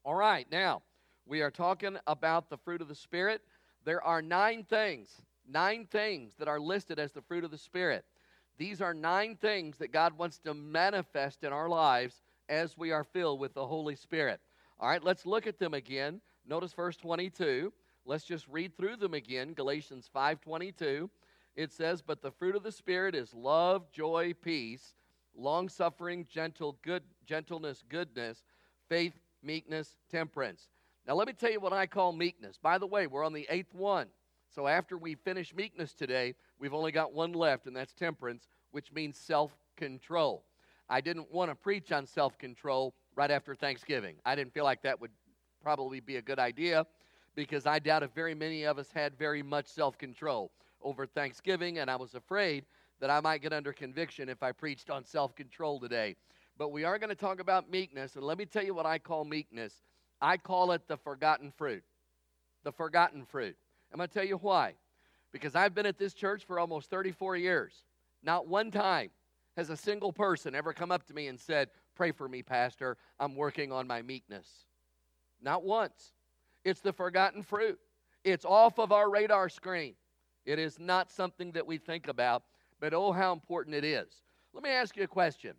All right, now, we are talking about the fruit of the Spirit. There are nine things that are listed as the fruit of the Spirit. These are nine things that God wants to manifest in our lives as we are filled with the Holy Spirit. All right, let's look at them again. Notice verse 22. Let's just read through them again. Galatians 5:22. It says, "But the fruit of the Spirit is love, joy, peace, long-suffering, gentleness, goodness, faith, meekness, temperance." Now let me tell you what I call meekness. By the way, we're on the 8th one. So after we finish meekness today, we've only got one left, and that's temperance, which means self-control. I didn't want to preach on self-control right after Thanksgiving. I didn't feel like that would probably be a good idea, because I doubt if very many of us had very much self-control over Thanksgiving, and I was afraid that I might get under conviction if I preached on self-control today. But we are going to talk about meekness, and let me tell you what I call meekness. I call it the forgotten fruit. The forgotten fruit. I'm going to tell you why. Because I've been at this church for almost 34 years. Not one time has a single person ever come up to me and said, "Pray for me, Pastor. I'm working on my meekness." Not once. It's the forgotten fruit. It's off of our radar screen. It is not something that we think about, but oh, how important it is. Let me ask you a question.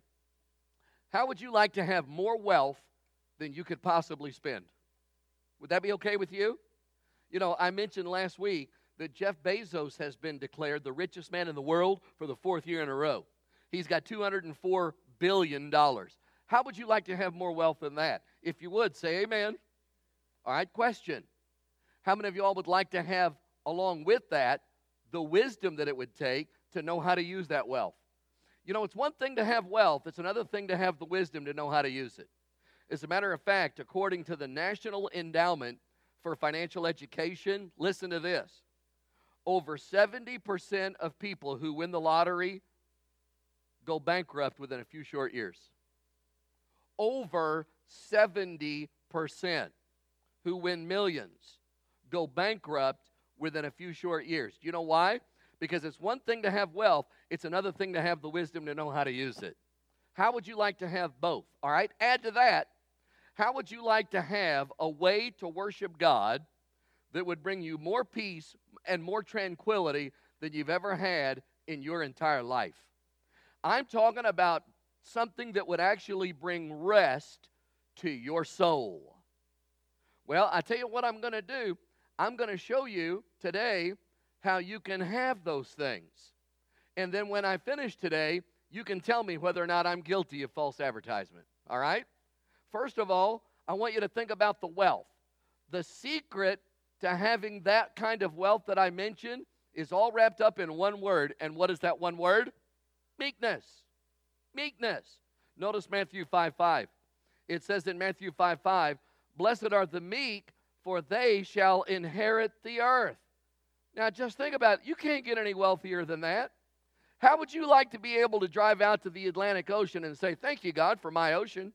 How would you like to have more wealth than you could possibly spend? Would that be okay with you? You know, I mentioned last week that Jeff Bezos has been declared the richest man in the world for the 4th year in a row. He's got $204 billion. How would you like to have more wealth than that? If you would, say amen. All right, question. How many of you all would like to have, along with that, the wisdom that it would take to know how to use that wealth? You know, it's one thing to have wealth. It's another thing to have the wisdom to know how to use it. As a matter of fact, according to the National Endowment for Financial Education, listen to this. Over 70% of people who win the lottery go bankrupt within a few short years. Over 70% who win millions go bankrupt within a few short years. Do you know why? Because it's one thing to have wealth. It's another thing to have the wisdom to know how to use it. How would you like to have both? All right, add to that, how would you like to have a way to worship God that would bring you more peace and more tranquility than you've ever had in your entire life? I'm talking about something that would actually bring rest to your soul. Well, I tell you what I'm going to do. I'm going to show you today how you can have those things. And then when I finish today, you can tell me whether or not I'm guilty of false advertisement. All right? First of all, I want you to think about the wealth. The secret to having that kind of wealth that I mentioned is all wrapped up in one word. And what is that one word? Meekness. Meekness. Notice Matthew 5:5. It says in Matthew 5:5, "Blessed are the meek, for they shall inherit the earth." Now just think about it. You can't get any wealthier than that. How would you like to be able to drive out to the Atlantic Ocean and say, "Thank you, God, for my ocean"?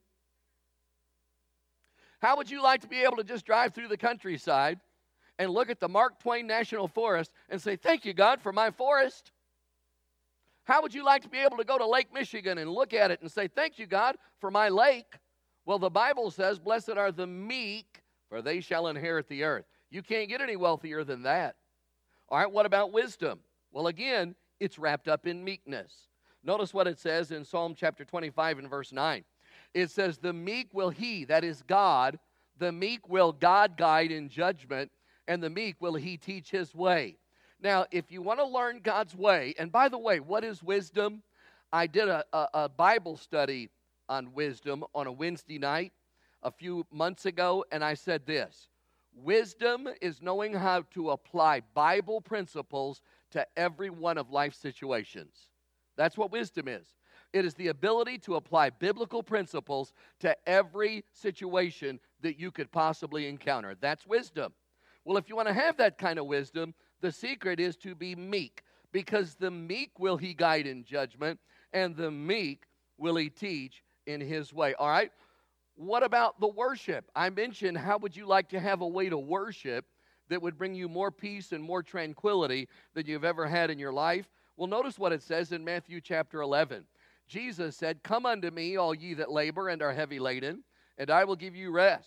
How would you like to be able to just drive through the countryside and look at the Mark Twain National Forest and say, "Thank you, God, for my forest"? How would you like to be able to go to Lake Michigan and look at it and say, "Thank you, God, for my lake"? Well, the Bible says, "Blessed are the meek, for they shall inherit the earth." You can't get any wealthier than that. All right, what about wisdom? Well, again, it's wrapped up in meekness. Notice what it says in Psalm chapter 25 and verse 9. It says, "The meek will he," that is God, "the meek will God guide in judgment, and the meek will he teach his way." Now, if you want to learn God's way, and by the way, what is wisdom? I did a Bible study on wisdom on a Wednesday night a few months ago, and I said this: wisdom is knowing how to apply Bible principles to every one of life's situations. That's what wisdom is. It is the ability to apply biblical principles to every situation that you could possibly encounter. That's wisdom. Well, if you want to have that kind of wisdom, the secret is to be meek, because the meek will he guide in judgment, and the meek will he teach in his way. All right? What about the worship? I mentioned, how would you like to have a way to worship that would bring you more peace and more tranquility than you've ever had in your life? Well, notice what it says in Matthew chapter 11. Jesus said, "Come unto me, all ye that labor and are heavy laden, and I will give you rest.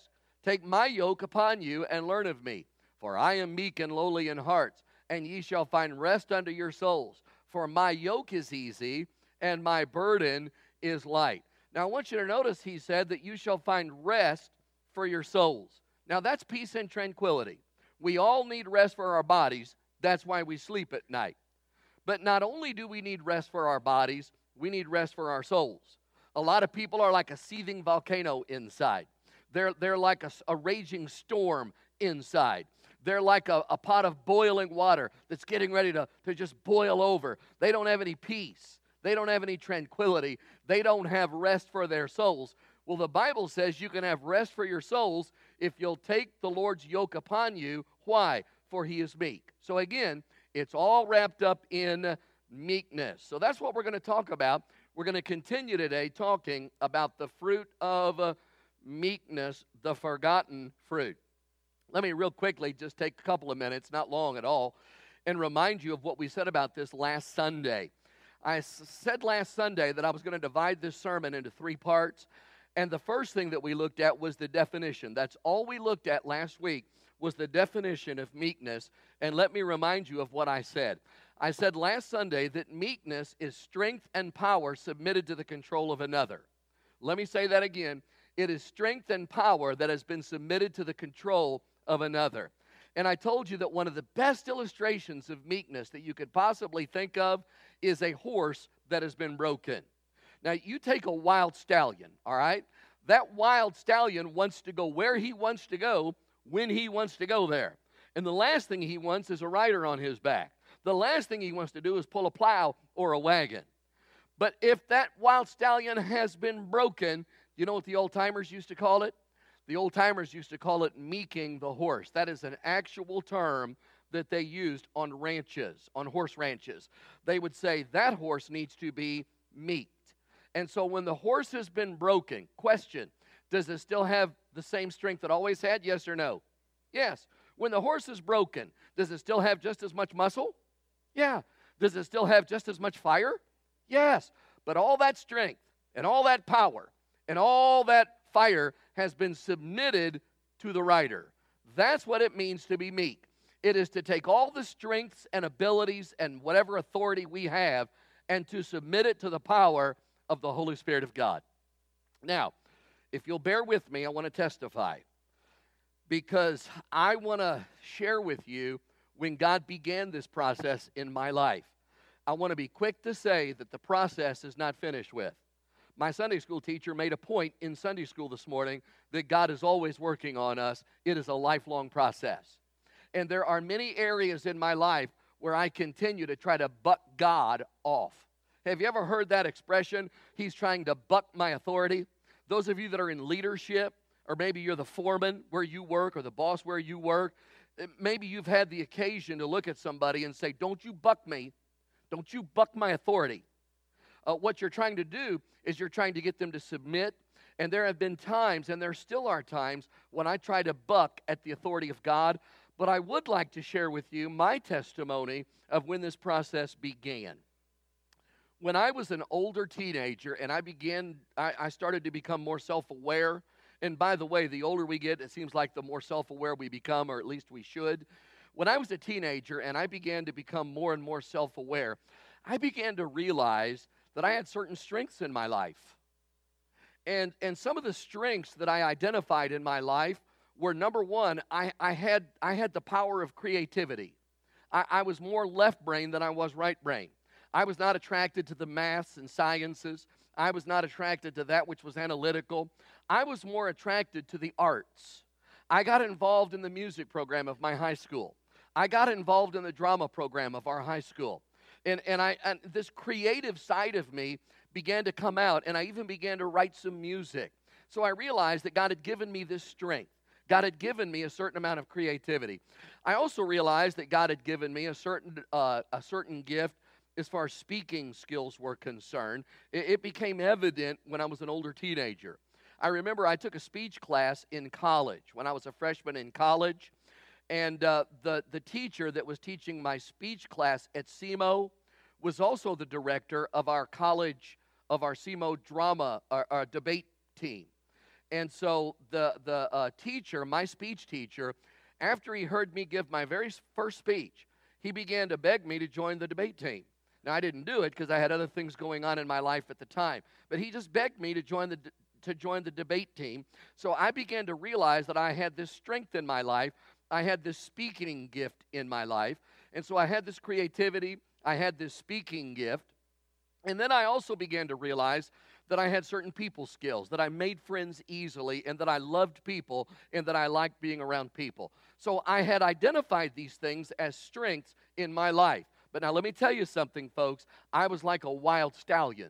Take my yoke upon you and learn of me, for I am meek and lowly in heart, and ye shall find rest unto your souls. For my yoke is easy, and my burden is light. Now, I want you to notice he said that you shall find rest for your souls. Now, that's peace and tranquility. We all need rest for our bodies. That's why we sleep at night. But not only do we need rest for our bodies, we need rest for our souls. A lot of people are like a seething volcano inside. They're like a raging storm inside. They're like a pot of boiling water that's getting ready to just boil over. They don't have any peace. They don't have any tranquility. They don't have rest for their souls. Well, the Bible says you can have rest for your souls if you'll take the Lord's yoke upon you. Why? For he is meek. So again, it's all wrapped up in meekness. So that's what we're going to talk about. We're going to continue today talking about the fruit of meekness, the forgotten fruit. Let me real quickly just take a couple of minutes, not long at all, and remind you of what we said about this last Sunday. I said last Sunday that I was going to divide this sermon into 3 parts, and the first thing that we looked at was the definition. That's all we looked at last week was the definition of meekness, and let me remind you of what I said. I said last Sunday that meekness is strength and power submitted to the control of another. Let me say that again. It is strength and power that has been submitted to the control of another. And I told you that one of the best illustrations of meekness that you could possibly think of is a horse that has been broken. Now, you take a wild stallion, all right? That wild stallion wants to go where he wants to go when he wants to go there. And the last thing he wants is a rider on his back. The last thing he wants to do is pull a plow or a wagon. But if that wild stallion has been broken, you know what the old-timers used to call it? The old-timers used to call it meeking the horse. That is an actual term that they used on ranches, on horse ranches. They would say that horse needs to be meeked. And so when the horse has been broken, question, does it still have the same strength it always had? Yes or no? Yes. When the horse is broken, does it still have just as much muscle? Yeah. Does it still have just as much fire? Yes. But all that strength and all that power and all that fire has been submitted to the rider. That's what it means to be meek. It is to take all the strengths and abilities and whatever authority we have and to submit it to the power of the Holy Spirit of God. Now, if you'll bear with me, I want to testify because I want to share with you when God began this process in my life. I want to be quick to say that the process is not finished with. My Sunday school teacher made a point in Sunday school this morning that God is always working on us. It is a lifelong process. And there are many areas in my life where I continue to try to buck God off. Have you ever heard that expression? He's trying to buck my authority. Those of you that are in leadership, or maybe you're the foreman where you work or the boss where you work, maybe you've had the occasion to look at somebody and say, don't you buck me. Don't you buck my authority. What you're trying to do is you're trying to get them to submit. And there have been times, and there still are times, when I try to buck at the authority of God. But I would like to share with you my testimony of when this process began. When I was an older teenager and I started to become more self-aware. And by the way, the older we get, it seems like the more self-aware we become, or at least we should. When I was a teenager and I began to become more and more self-aware, I began to realize that I had certain strengths in my life. And some of the strengths that I identified in my life were, number one, I had the power of creativity. I was more left brain than I was right brain. I was not attracted to the maths and sciences. I was not attracted to that which was analytical. I was more attracted to the arts. I got involved in the music program of my high school. I got involved in the drama program of our high school. And this creative side of me began to come out, and I even began to write some music. So I realized that God had given me this strength. God had given me a certain amount of creativity. I also realized that God had given me a certain gift as far as speaking skills were concerned. It became evident when I was an older teenager. I remember I took a speech class in college when I was a freshman in college. And the teacher that was teaching my speech class at SEMO was also the director of our college, of our SEMO drama, our debate team. And so the teacher, my speech teacher, after he heard me give my very first speech, he began to beg me to join the debate team. Now, I didn't do it because I had other things going on in my life at the time. But he just begged me to join the debate team. So I began to realize that I had this strength in my life. I had this speaking gift in my life. And so I had this creativity. I had this speaking gift. And then I also began to realize that I had certain people skills, that I made friends easily, and that I loved people, and that I liked being around people. So I had identified these things as strengths in my life. But now let me tell you something, folks. I was like a wild stallion.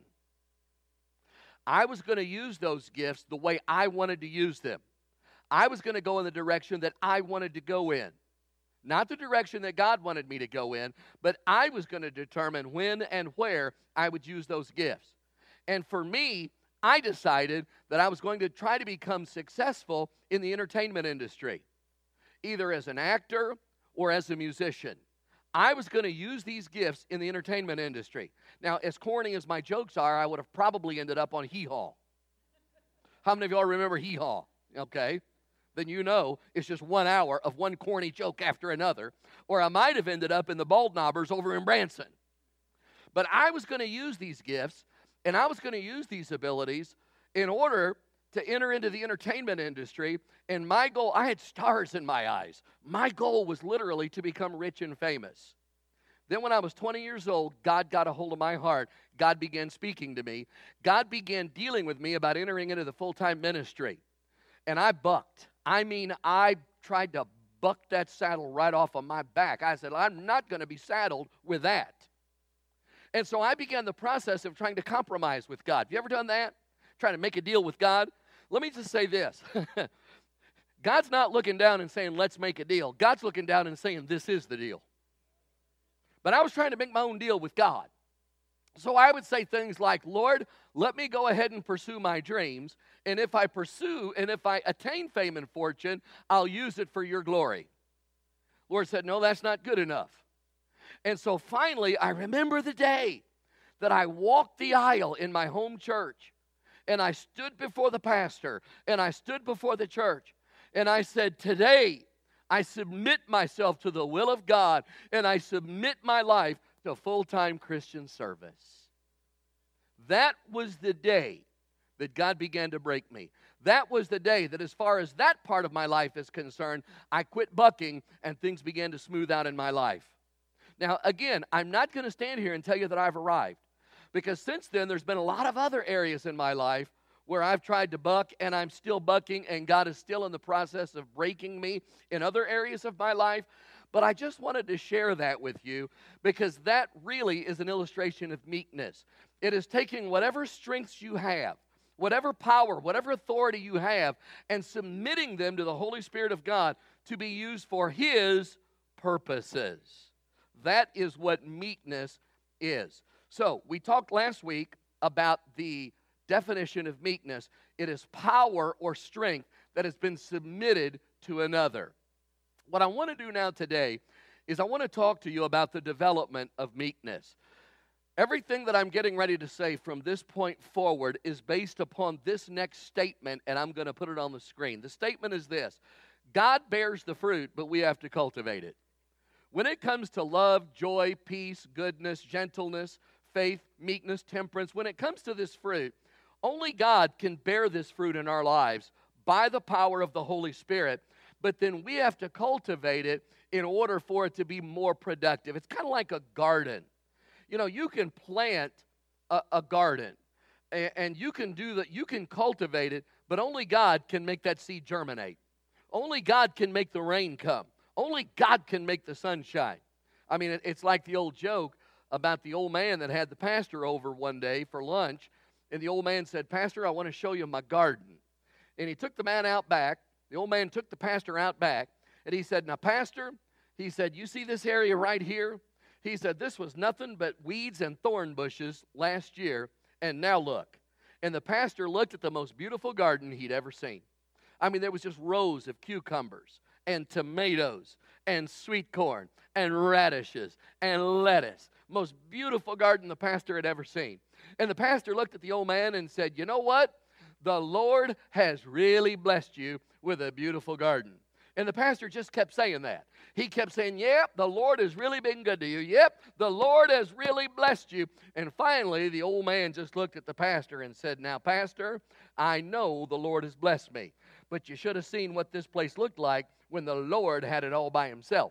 I was going to use those gifts the way I wanted to use them. I was going to go in the direction that I wanted to go in. Not the direction that God wanted me to go in, but I was going to determine when and where I would use those gifts. And for me, I decided that I was going to try to become successful in the entertainment industry, either as an actor or as a musician. I was going to use these gifts in the entertainment industry. Now, as corny as my jokes are, I would have probably ended up on Hee Haw. How many of y'all remember Hee Haw? Okay. Then you know it's just 1 hour of one corny joke after another. Or I might have ended up in the Bald Knobbers over in Branson. But I was going to use these gifts, and I was going to use these abilities in order to enter into the entertainment industry. And my goal, I had stars in my eyes. My goal was literally to become rich and famous. Then when I was 20 years old, God got a hold of my heart. God began speaking to me. God began dealing with me about entering into the full-time ministry. And I bucked. I tried to buck that saddle right off of my back. I said, I'm not going to be saddled with that. And so I began the process of trying to compromise with God. Have you ever done that? Trying to make a deal with God? Let me just say this. God's not looking down and saying, let's make a deal. God's looking down and saying, this is the deal. But I was trying to make my own deal with God. So I would say things like, Lord, let me go ahead and pursue my dreams. And if I pursue and if I attain fame and fortune, I'll use it for your glory. Lord said, no, that's not good enough. And so finally, I remember the day that I walked the aisle in my home church. And I stood before the pastor, and I stood before the church, and I said, today, I submit myself to the will of God, and I submit my life to full-time Christian service. That was the day that God began to break me. That was the day that as far as that part of my life is concerned, I quit bucking, and things began to smooth out in my life. Now, again, I'm not going to stand here and tell you that I've arrived. Because since then, there's been a lot of other areas in my life where I've tried to buck, and I'm still bucking, and God is still in the process of breaking me in other areas of my life. But I just wanted to share that with you because that really is an illustration of meekness. It is taking whatever strengths you have, whatever power, whatever authority you have, and submitting them to the Holy Spirit of God to be used for His purposes. That is what meekness is. So, we talked last week about the definition of meekness. It is power or strength that has been submitted to another. What I want to do now today is I want to talk to you about the development of meekness. Everything that I'm getting ready to say from this point forward is based upon this next statement, and I'm going to put it on the screen. The statement is this: God bears the fruit, but we have to cultivate it. When it comes to love, joy, peace, goodness, gentleness, faith, meekness, temperance, when it comes to this fruit, only God can bear this fruit in our lives by the power of the Holy Spirit, but then we have to cultivate it in order for it to be more productive. It's kind of like a garden. You know, you can plant a garden, and you can do that. You can cultivate it, but only God can make that seed germinate. Only God can make the rain come. Only God can make the sun shine. I mean, it's like the old joke about the old man that had the pastor over one day for lunch, and the old man said, Pastor, I want to show you my garden. And he took the man out back. The old man took the pastor out back, and he said, now, Pastor, he said, you see this area right here? He said, this was nothing but weeds and thorn bushes last year, and now look. And the pastor looked at the most beautiful garden he'd ever seen. I mean, there was just rows of cucumbers and tomatoes and sweet corn and radishes and lettuce. Most beautiful garden the pastor had ever seen. And the pastor looked at the old man and said, you know what? the Lord has really blessed you with a beautiful garden. And the pastor just kept saying that. He kept saying, yep, the Lord has really been good to you. Yep, the Lord has really blessed you. And finally, the old man just looked at the pastor and said, now, pastor, I know the Lord has blessed me, but you should have seen what this place looked like when the Lord had it all by himself.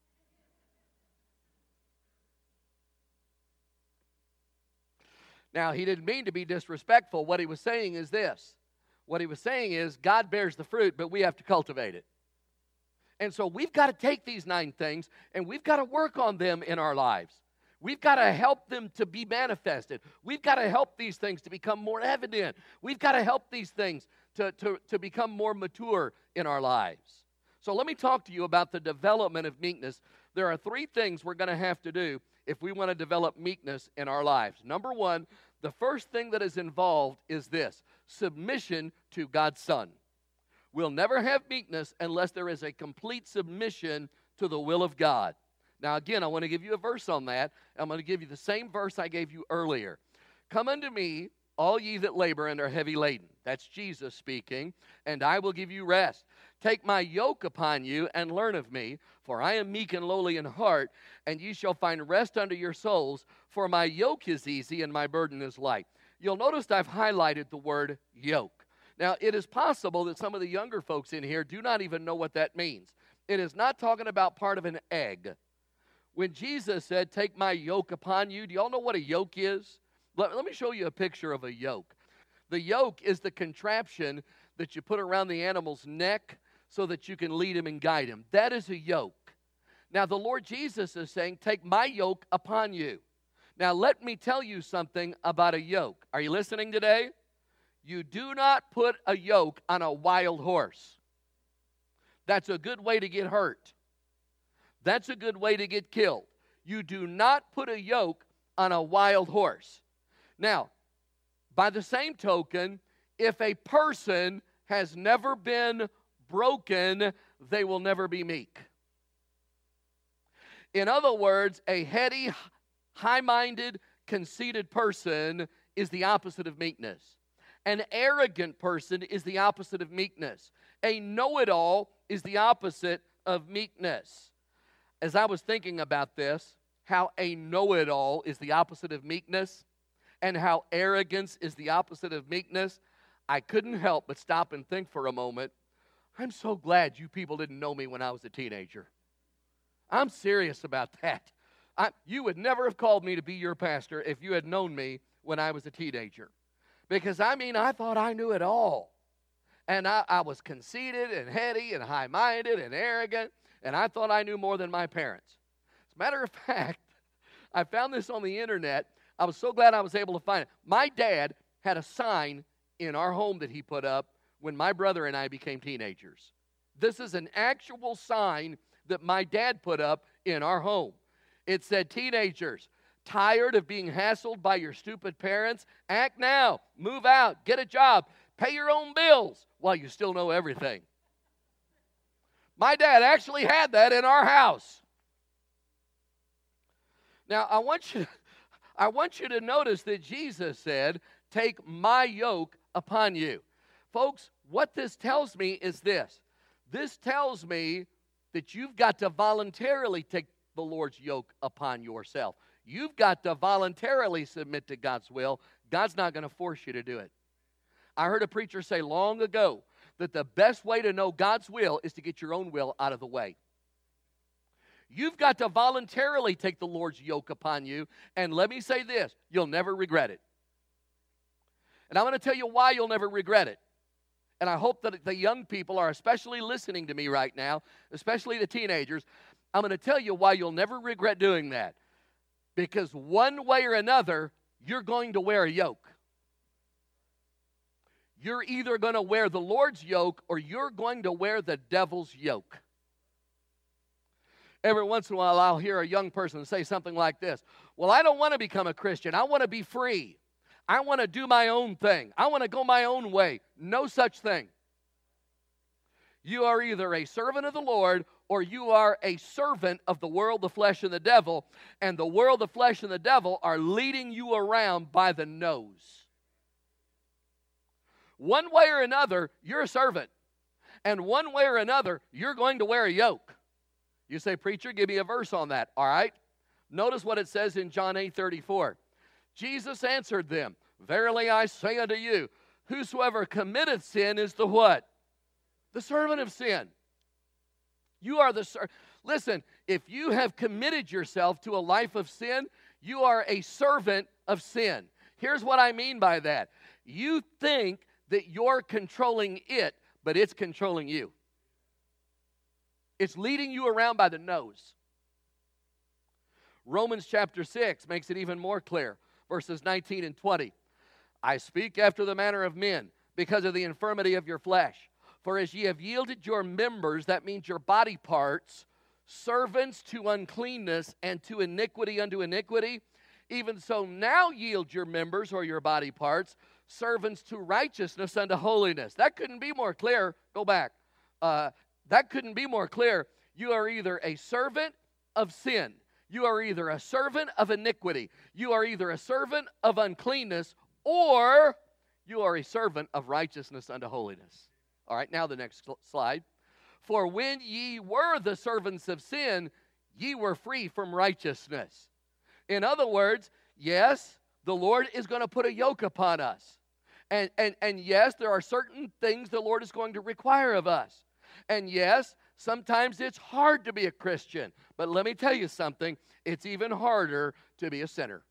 Now, he didn't mean to be disrespectful. What he was saying is this. What he was saying is God bears the fruit, but we have to cultivate it. And so we've got to take these 9 things and we've got to work on them in our lives. We've got to help them to be manifested. We've got to help these things to become more evident. We've got to help these things to become more mature in our lives. So let me talk to you about the development of meekness. There are 3 things we're going to have to do if we want to develop meekness in our lives. Number 1, the first thing that is involved is this: submission to God's Son. We'll never have meekness unless there is a complete submission to the will of God. Now, again, I want to give you a verse on that. I'm going to give you the same verse I gave you earlier. Come unto me, all ye that labor and are heavy laden. That's Jesus speaking. And I will give you rest. Take my yoke upon you and learn of me, for I am meek and lowly in heart, and ye shall find rest unto your souls. For my yoke is easy and my burden is light. You'll notice I've highlighted the word yoke. Now, it is possible that some of the younger folks in here do not even know what that means. It is not talking about part of an egg. When Jesus said, take my yoke upon you, do you all know what a yoke is? Let me show you a picture of a yoke. The yoke is the contraption that you put around the animal's neck so that you can lead him and guide him. That is a yoke. Now, the Lord Jesus is saying, take my yoke upon you. Now, let me tell you something about a yoke. Are you listening today? You do not put a yoke on a wild horse. That's a good way to get hurt. That's a good way to get killed. You do not put a yoke on a wild horse. Now, by the same token, if a person has never been broken, they will never be meek. In other words, a heady, high-minded, conceited person is the opposite of meekness. An arrogant person is the opposite of meekness. A know-it-all is the opposite of meekness. As I was thinking about this, how a know-it-all is the opposite of meekness, and how arrogance is the opposite of meekness, I couldn't help but stop and think for a moment, I'm so glad you people didn't know me when I was a teenager. I'm serious about that. You would never have called me to be your pastor if you had known me when I was a teenager. Because, I thought I knew it all. And I was conceited and heady and high-minded and arrogant, and I thought I knew more than my parents. As a matter of fact, I found this on the internet. I was so glad I was able to find it. My dad had a sign in our home that he put up when my brother and I became teenagers. This is an actual sign that my dad put up in our home. It said, teenagers, tired of being hassled by your stupid parents? Act now. Move out. Get a job. Pay your own bills while you still know everything. My dad actually had that in our house. Now, I want you to notice that Jesus said, take my yoke upon you. Folks, what this tells me is this. This tells me that you've got to voluntarily take the Lord's yoke upon yourself. You've got to voluntarily submit to God's will. God's not going to force you to do it. I heard a preacher say long ago that the best way to know God's will is to get your own will out of the way. You've got to voluntarily take the Lord's yoke upon you, and let me say this, you'll never regret it. And I'm going to tell you why you'll never regret it. And I hope that the young people are especially listening to me right now, especially the teenagers. I'm going to tell you why you'll never regret doing that. Because one way or another, you're going to wear a yoke. You're either going to wear the Lord's yoke or you're going to wear the devil's yoke. Every once in a while, I'll hear a young person say something like this. Well, I don't want to become a Christian. I want to be free. I want to do my own thing. I want to go my own way. No such thing. You are either a servant of the Lord or you are a servant of the world, the flesh, and the devil. And the world, the flesh, and the devil are leading you around by the nose. One way or another, you're a servant. And one way or another, you're going to wear a yoke. You say, preacher, give me a verse on that. All right. Notice what it says in John 8:34. Jesus answered them, verily I say unto you, whosoever committeth sin is the what? The servant of sin. You are the servant. Listen, if you have committed yourself to a life of sin, you are a servant of sin. Here's what I mean by that. You think that you're controlling it, but it's controlling you. It's leading you around by the nose. Romans chapter 6 makes it even more clear. Verses 19 and 20. I speak after the manner of men, because of the infirmity of your flesh. For as ye have yielded your members, that means your body parts, servants to uncleanness and to iniquity unto iniquity, even so now yield your members or your body parts, servants to righteousness unto holiness. That couldn't be more clear. Go back. That couldn't be more clear. You are either a servant of sin. You are either a servant of iniquity. You are either a servant of uncleanness, or you are a servant of righteousness unto holiness. All right, now the next slide. For when ye were the servants of sin, ye were free from righteousness. In other words, yes, the Lord is going to put a yoke upon us. And yes, there are certain things the Lord is going to require of us. And yes, sometimes it's hard to be a Christian. But let me tell you something, it's even harder to be a sinner.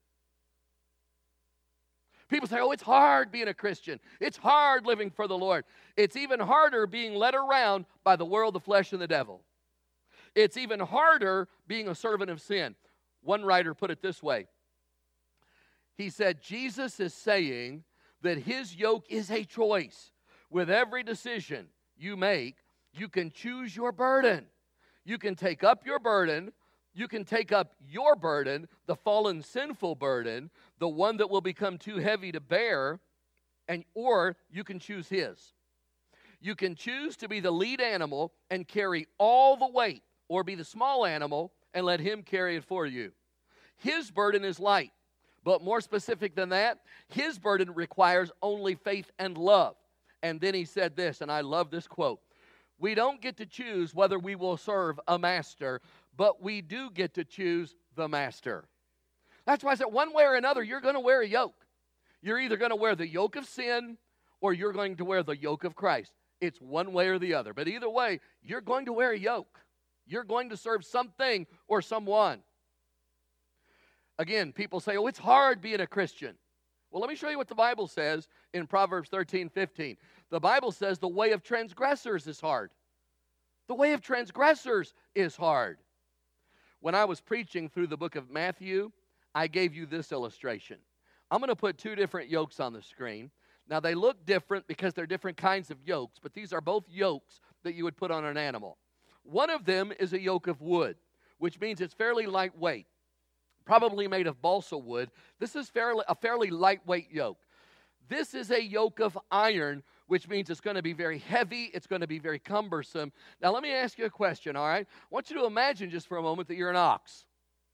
People say, oh, it's hard being a Christian. It's hard living for the Lord. It's even harder being led around by the world, the flesh, and the devil. It's even harder being a servant of sin. One writer put it this way. He said, Jesus is saying that his yoke is a choice. With every decision you make, you can choose your burden. You can take up your burden. You can take up your burden, the fallen, sinful burden, the one that will become too heavy to bear, or you can choose his. You can choose to be the lead animal and carry all the weight, or be the small animal and let him carry it for you. His burden is light, but more specific than that, his burden requires only faith and love. And then he said this, and I love this quote. We don't get to choose whether we will serve a master, but we do get to choose the master. That's why I said one way or another, you're going to wear a yoke. You're either going to wear the yoke of sin or you're going to wear the yoke of Christ. It's one way or the other. But either way, you're going to wear a yoke. You're going to serve something or someone. Again, people say, oh, it's hard being a Christian. Well, let me show you what the Bible says in Proverbs 13:15. The Bible says the way of transgressors is hard. The way of transgressors is hard. When I was preaching through the book of Matthew, I gave you this illustration. I'm going to put two different yokes on the screen. Now, they look different because they're different kinds of yokes, but these are both yokes that you would put on an animal. One of them is a yoke of wood, which means it's fairly lightweight, probably made of balsa wood. This is a fairly lightweight yoke. This is a yoke of iron, which means it's going to be very heavy, it's going to be very cumbersome. Now, let me ask you a question, all right? I want you to imagine just for a moment that you're an ox.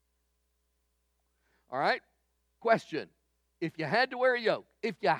All right? Question. If you had to wear a yoke,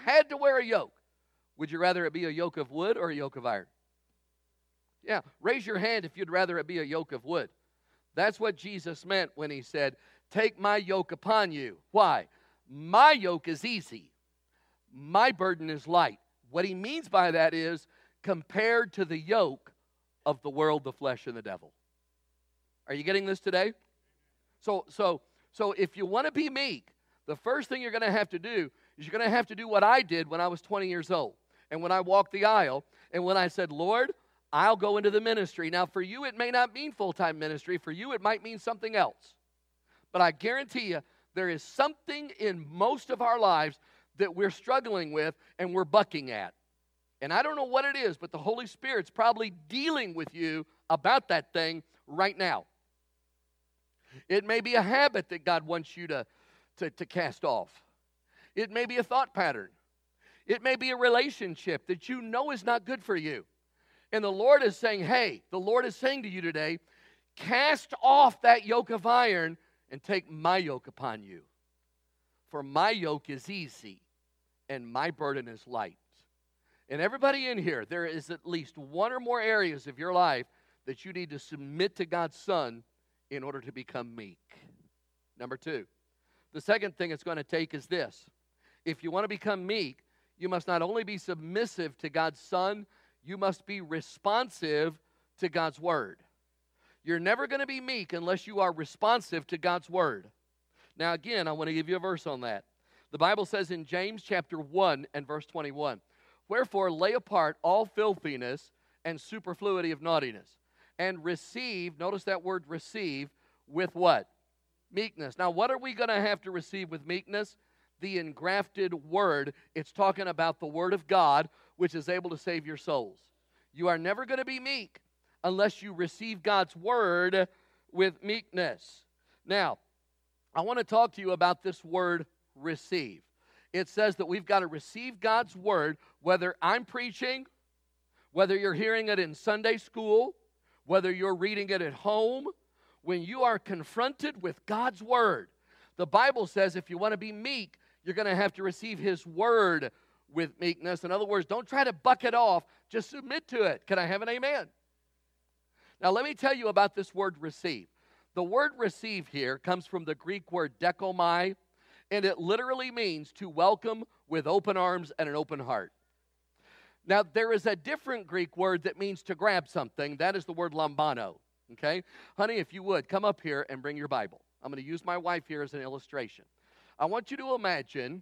would you rather it be a yoke of wood or a yoke of iron? Yeah, raise your hand if you'd rather it be a yoke of wood. That's what Jesus meant when he said, take my yoke upon you. Why? My yoke is easy. My burden is light. What he means by that is compared to the yoke of the world, the flesh, and the devil. Are you getting this today? So if you want to be meek, the first thing you're going to have to do is you're going to have to do what I did when I was 20 years old. And when I walked the aisle, and when I said, Lord, I'll go into the ministry. Now, for you, it may not mean full-time ministry. For you, it might mean something else. But I guarantee you, there is something in most of our lives that we're struggling with and we're bucking at. And I don't know what it is, but the Holy Spirit's probably dealing with you about that thing right now. It may be a habit that God wants you to cast off. It may be a thought pattern. It may be a relationship that you know is not good for you. And the Lord is saying, hey, the Lord is saying to you today, cast off that yoke of iron and take my yoke upon you. For my yoke is easy and my burden is light. And everybody in here, there is at least one or more areas of your life that you need to submit to God's Son in order to become meek. Number two, the second thing it's going to take is this. If you want to become meek, you must not only be submissive to God's Son, you must be responsive to God's Word. You're never going to be meek unless you are responsive to God's Word. Now again, I want to give you a verse on that. The Bible says in James chapter 1 and verse 21, "Wherefore lay apart all filthiness and superfluity of naughtiness, and receive," notice that word receive, "with what? Meekness." Now what are we going to have to receive with meekness? The engrafted Word. It's talking about the Word of God, which is able to save your souls. You are never going to be meek unless you receive God's Word with meekness. Now, I want to talk to you about this word receive. It says that we've got to receive God's Word, whether I'm preaching, whether you're hearing it in Sunday school, whether you're reading it at home. When you are confronted with God's Word, the Bible says if you want to be meek, you're going to have to receive His Word with meekness. In other words, don't try to buck it off. Just submit to it. Can I have an amen? Now, let me tell you about this word receive. The word receive here comes from the Greek word dekomai, and it literally means to welcome with open arms and an open heart. Now, there is a different Greek word that means to grab something. That is the word lambano. Okay? Honey, if you would, come up here and bring your Bible. I'm going to use my wife here as an illustration. I want you to imagine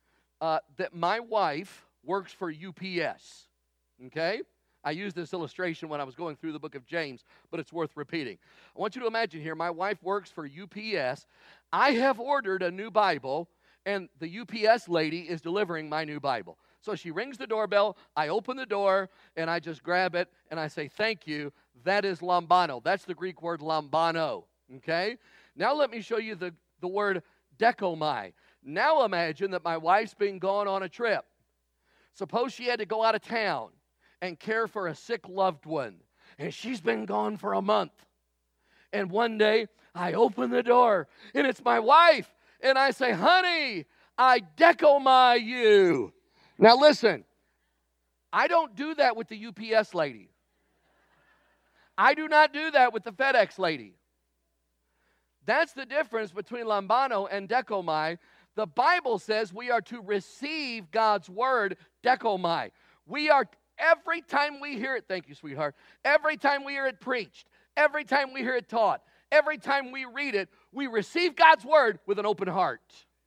that my wife works for UPS. Okay? I used this illustration when I was going through the book of James, but it's worth repeating. I want you to imagine here, my wife works for UPS. I have ordered a new Bible, and the UPS lady is delivering my new Bible. So she rings the doorbell, I open the door, and I just grab it, and I say, "Thank you." That is lambano. That's the Greek word lambano. Okay? Now let me show you the word dekomai. Now imagine that my wife's been gone on a trip. Suppose she had to go out of town and care for a sick loved one, and she's been gone for a month. And one day, I open the door, and it's my wife, and I say, "Honey, I dekomai you." Now listen, I don't do that with the UPS lady. I do not do that with the FedEx lady. That's the difference between lambano and dekomai. The Bible says we are to receive God's Word, dekomai. We are, every time we hear it, thank you, sweetheart, every time we hear it preached, every time we hear it taught, every time we read it, we receive God's Word with an open heart.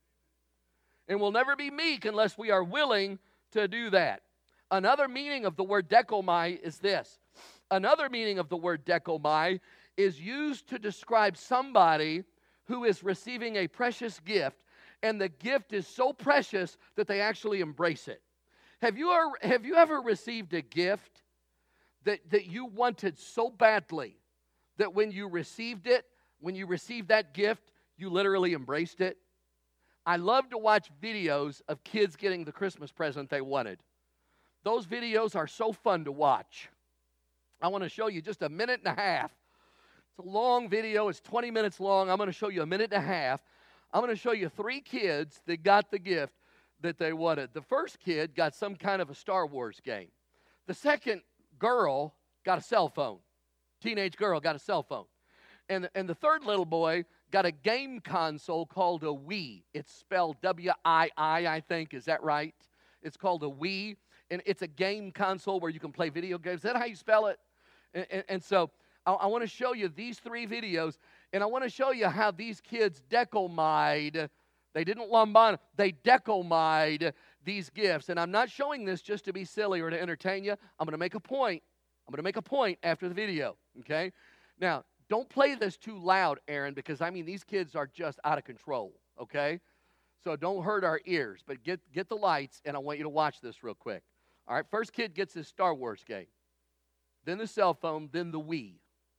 And we'll never be meek unless we are willing to do that. Another meaning of the word dekomai is this. Another meaning of the word dekomai is used to describe somebody who is receiving a precious gift, and the gift is so precious that they actually embrace it. Have you ever received a gift that you wanted so badly that when you received it, when you received that gift, you literally embraced it? I love to watch videos of kids getting the Christmas present they wanted. Those videos are so fun to watch. I want to show you just a minute and a half. It's a long video. It's 20 minutes long. I'm going to show you a minute and a half. I'm going to show you 3 kids that got the gift that they wanted. The first kid got some kind of a Star Wars game. The second girl got a cell phone. Teenage girl got a cell phone. And the third little boy got a game console called a Wii. It's spelled W-I-I, I think. Is that right? It's called a Wii. And it's a game console where you can play video games. Is that how you spell it? And so I want to show you these 3 videos. And I want to show you how these kids dekomai'd. They didn't lambano. They dekomai'd these gifts. And I'm not showing this just to be silly or to entertain you. I'm going to make a point. I'm going to make a point after the video. Okay? Now, don't play this too loud, Aaron, because, I mean, these kids are just out of control, okay? So don't hurt our ears, but get the lights, and I want you to watch this real quick. All right, first kid gets his Star Wars game, then the cell phone, then the Wii.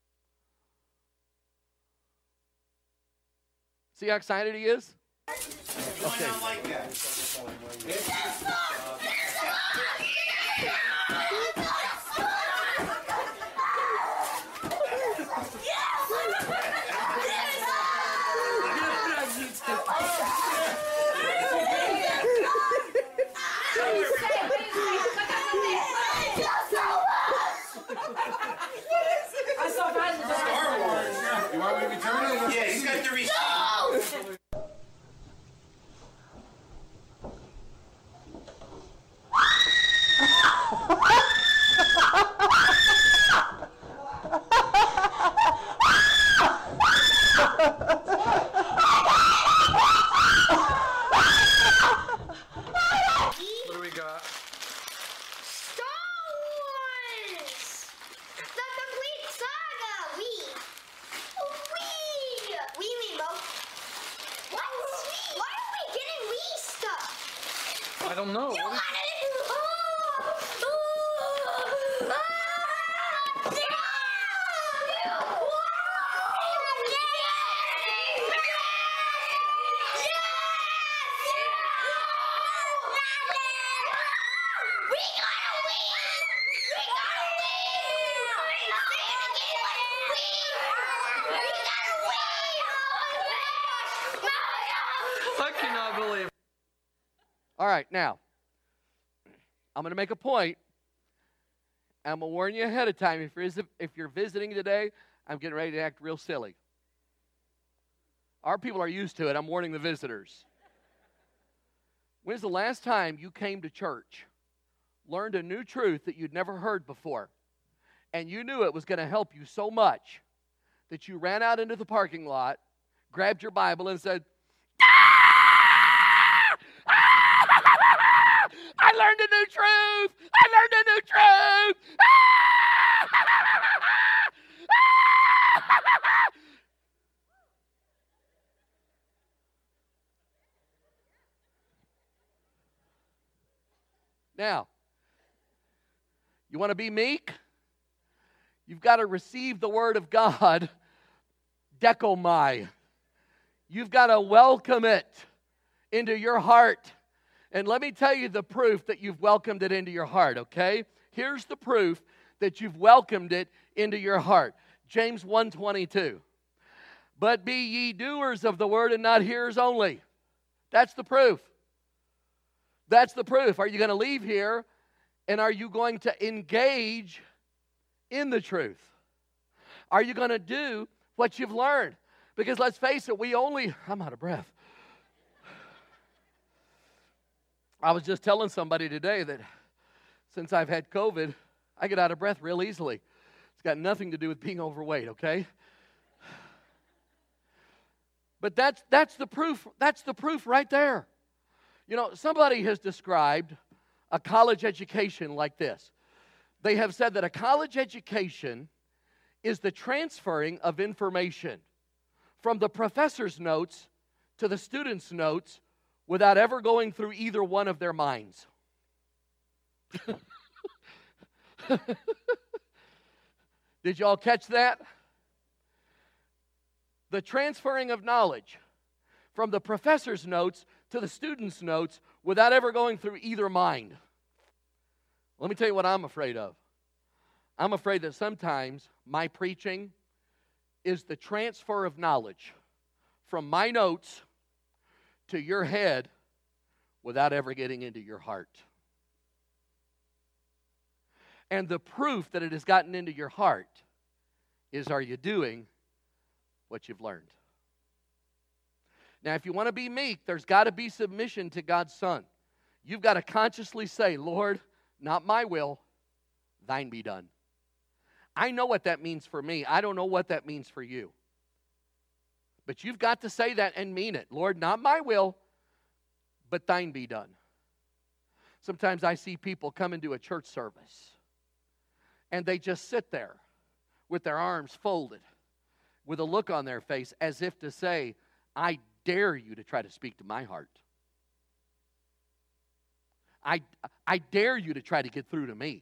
See how excited he is? Okay. I don't know. I cannot believe. All right, now, I'm going to make a point. I'm going to warn you ahead of time. If you're visiting today, I'm getting ready to act real silly. Our people are used to it. I'm warning the visitors. When's the last time you came to church, learned a new truth that you'd never heard before, and you knew it was going to help you so much that you ran out into the parking lot, grabbed your Bible, and said, I learned a new truth. I learned a new truth. Now, you want to be meek? You've got to receive the word of God, dekomai. You've got to welcome it into your heart. And let me tell you the proof that you've welcomed it into your heart, okay? Here's the proof that you've welcomed it into your heart. James 1:22. But be ye doers of the word and not hearers only. That's the proof. That's the proof. Are you going to leave here and are you going to engage in the truth? Are you going to do what you've learned? Because let's face it, I'm out of breath. I was just telling somebody today that since I've had COVID, I get out of breath real easily. It's got nothing to do with being overweight, okay? But that's the proof. That's the proof right there. You know, somebody has described a college education like this. They have said that a college education is the transferring of information from the professor's notes to the student's notes without ever going through either one of their minds. Did y'all catch that? The transferring of knowledge from the professor's notes to the student's notes without ever going through either mind. Let me tell you what I'm afraid of. I'm afraid that sometimes my preaching is the transfer of knowledge from my notes to your head without ever getting into your heart. And the proof that it has gotten into your heart is, are you doing what you've learned? Now, if you want to be meek, there's got to be submission to God's Son. You've got to consciously say, Lord, not my will, thine be done. I know what that means for me. I don't know what that means for you. But you've got to say that and mean it. Lord, not my will, but thine be done. Sometimes I see people come into a church service and they just sit there with their arms folded, with a look on their face as if to say, I dare you to try to speak to my heart. I dare you to try to get through to me.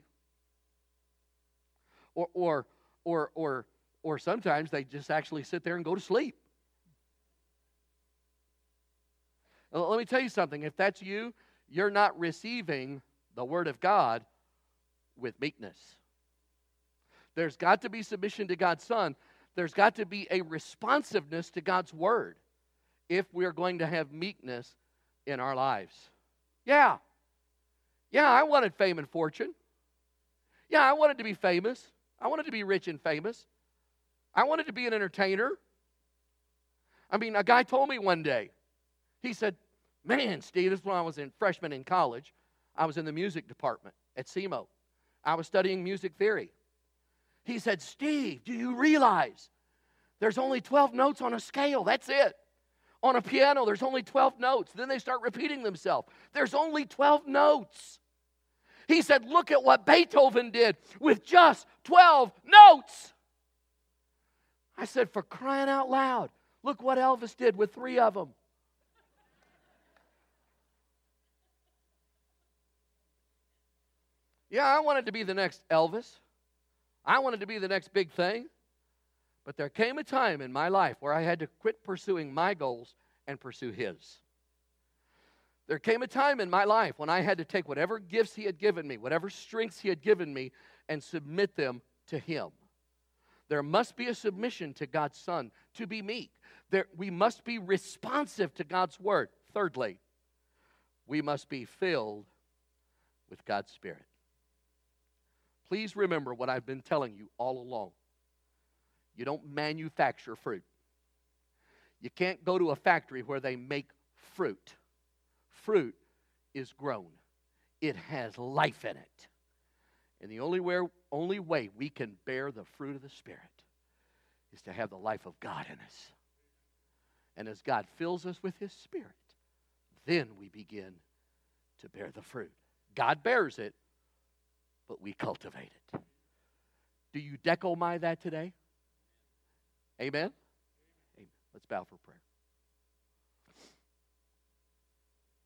Or sometimes they just actually sit there and go to sleep. Let me tell you something. If that's you, you're not receiving the Word of God with meekness. There's got to be submission to God's Son. There's got to be a responsiveness to God's Word if we're going to have meekness in our lives. Yeah, I wanted fame and fortune. Yeah, I wanted to be famous. I wanted to be rich and famous. I wanted to be an entertainer. I mean, a guy told me one day, he said, man, Steve, this is when I was freshman in college. I was in the music department at SEMO. I was studying music theory. He said, Steve, do you realize there's only 12 notes on a scale? That's it. On a piano, there's only 12 notes. Then they start repeating themselves. There's only 12 notes. He said, look at what Beethoven did with just 12 notes. I said, for crying out loud, look what Elvis did with 3 of them. Yeah, I wanted to be the next Elvis. I wanted to be the next big thing. But there came a time in my life where I had to quit pursuing my goals and pursue His. There came a time in my life when I had to take whatever gifts He had given me, whatever strengths He had given me, and submit them to Him. There must be a submission to God's Son to be meek. We must be responsive to God's Word. Thirdly, we must be filled with God's Spirit. Please remember what I've been telling you all along. You don't manufacture fruit. You can't go to a factory where they make fruit. Fruit is grown. It has life in it. And the only way we can bear the fruit of the Spirit is to have the life of God in us. And as God fills us with His Spirit, then we begin to bear the fruit. God bears it, but we cultivate it. Do you decomai that today? Amen? Amen. Let's bow for prayer.